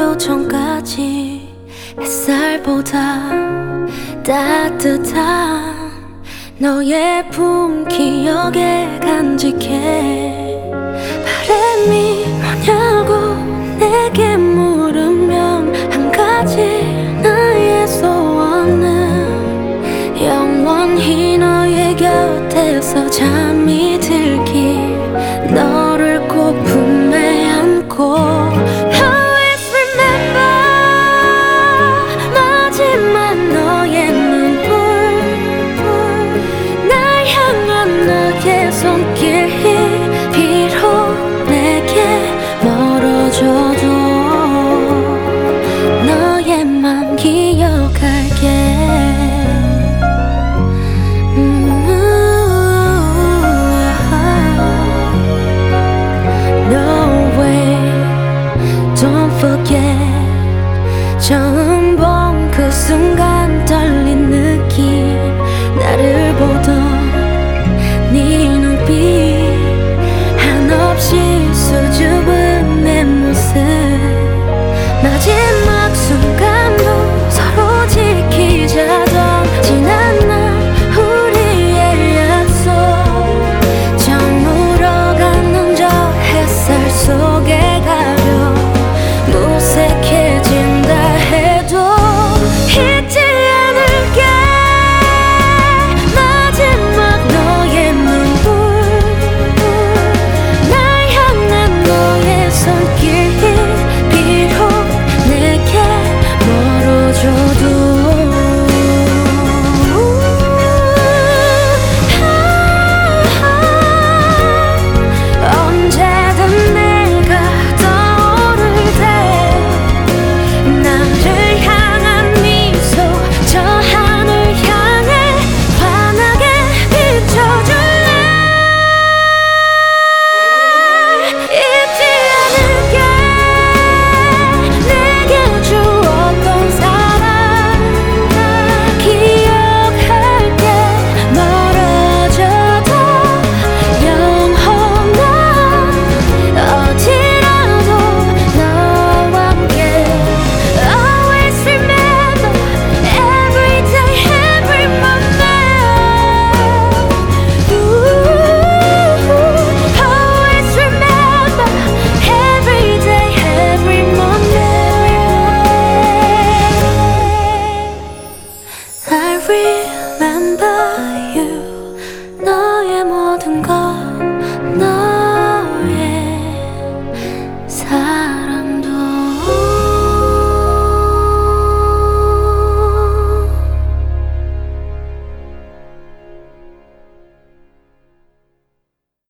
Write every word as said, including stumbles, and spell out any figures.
하루 전까지 햇살보다 따뜻한 너의 품 기억에 간직해. 바람이 뭐냐고 내게 물으면 한 가지 나의 소원은 영원히 너의 곁에서 잠이 들길, 너를 꼭 품에 안고 Always remember 마지막 너의 눈물, 날 향한 너의 손길이 비록 내게 멀어져도 너의 맘 기억할게. Don't forget 처음 본 그 순간 떨린 느낌, 나를 보던 네 눈빛, 한없이 수줍은 내 모습, 마지막 순간도 서로 지키자던 지난 날 우리의 약속, 저물어가는 저 햇살 속에 가려 무색해진다 해도 잊지 않을게. 마지막 너의 눈물, 날 향한 너의 손길이 비록 내게 멀어져도 언제든 내가 떠오를 때 나를 향한 미소, 저 하늘 향해 환하게 비춰줄래. 잊지 않을게. 내게 주었던 사랑 기억할게. 멀어져도 영원한 어디라도 너와 함께. Always remember every day, every moment. Ooh, always remember every day, every moment. I remember